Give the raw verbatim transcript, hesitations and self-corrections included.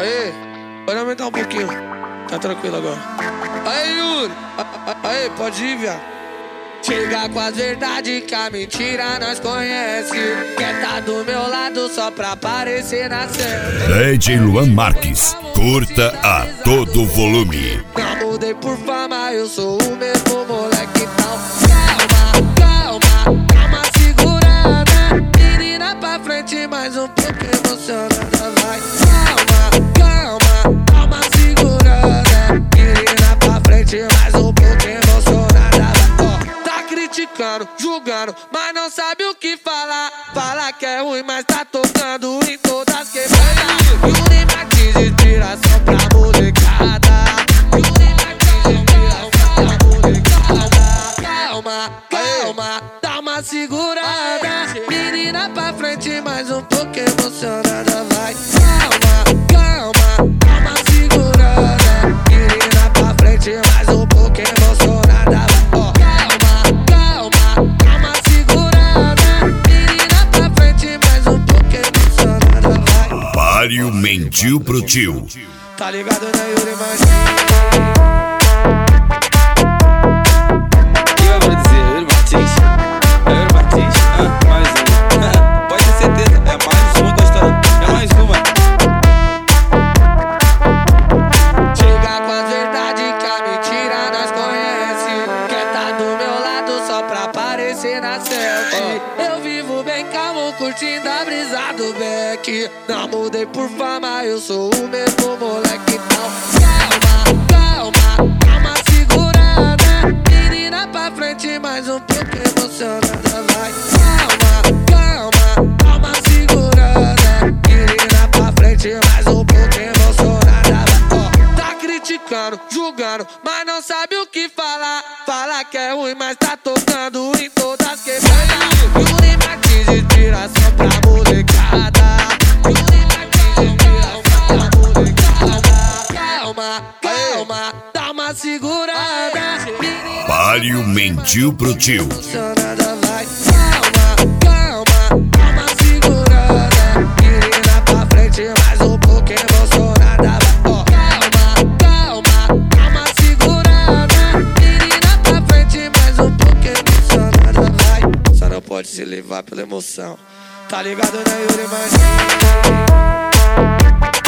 Aê, pode aumentar um pouquinho. Tá tranquilo agora. Aê, Yuri. Aê, pode ir, viado. Chega com as verdades que a mentira nós conhece. Quer tá do meu lado só pra aparecer na cena. D J Luan Marques, curta a todo volume. Não mudei por fama, eu sou o mesmo moleque tal. Calma, calma, calma, segurada. Menina pra frente, mais um pouco emocionada, vai. Calma, calma, calma, segurada. Menina pra frente, mais um pouco emocionada, vai. Ó, tá criticando, julgando, mas não sabe o que falar. Fala que é ruim, mas tá tocando em todas quebradas. Yuri Martins de tiração pra molecada. Yuri Martins de tiração pra molecada. Calma, calma, dá uma segurada. Menina pra frente, mais um pouco emocionada, vai. Calma, calma, dá uma segurada. Menina pra frente, mais um pouco emocionada, vai. Ó, calma, calma, dá uma segurada. Menina pra frente, mais um pouco emocionada, vai. Mário mentiu pro tio. Tá ligado, né, Yuri Martins? O que eu vou dizer? Yuri Martins. É Yuri Martins. Ah, mais uma. Pode ter certeza. É mais uma que eu estou. É mais uma. Chega com as verdades que a mentira nós conhece. Quer tá do meu lado só pra aparecer na selfie. Eu vivo bem calmo, curtindo a brisa do Beck. Não mudei por fama, eu sou o mesmo moleque tal. Calma, calma, calma, segurada. Menina pra frente, mais um pouco emocionada, vai. Calma, calma, calma, segurada. Menina pra frente, mais um pouco emocionada, vai. Ó, tá criticando, julgando, mas não sabe o que falar. Fala que é ruim, mas tá tocando em todas quebradas. Yuri Martins de tiração pra molecada. Yuri Martins de tiração pra molecada. Calma, calma, dá uma segurada. Menina Mário mentiu pro tio. emocionada, vai. Calma, calma, dá uma segurada. Menina pra frente, mais um pouco emocionada, vai. Ó, calma, calma, dá uma segurada. Menina pra frente, mais um pouco emocionada, vai. Só não pode se levar pela emoção. Tá ligado, né, Yuri Martins?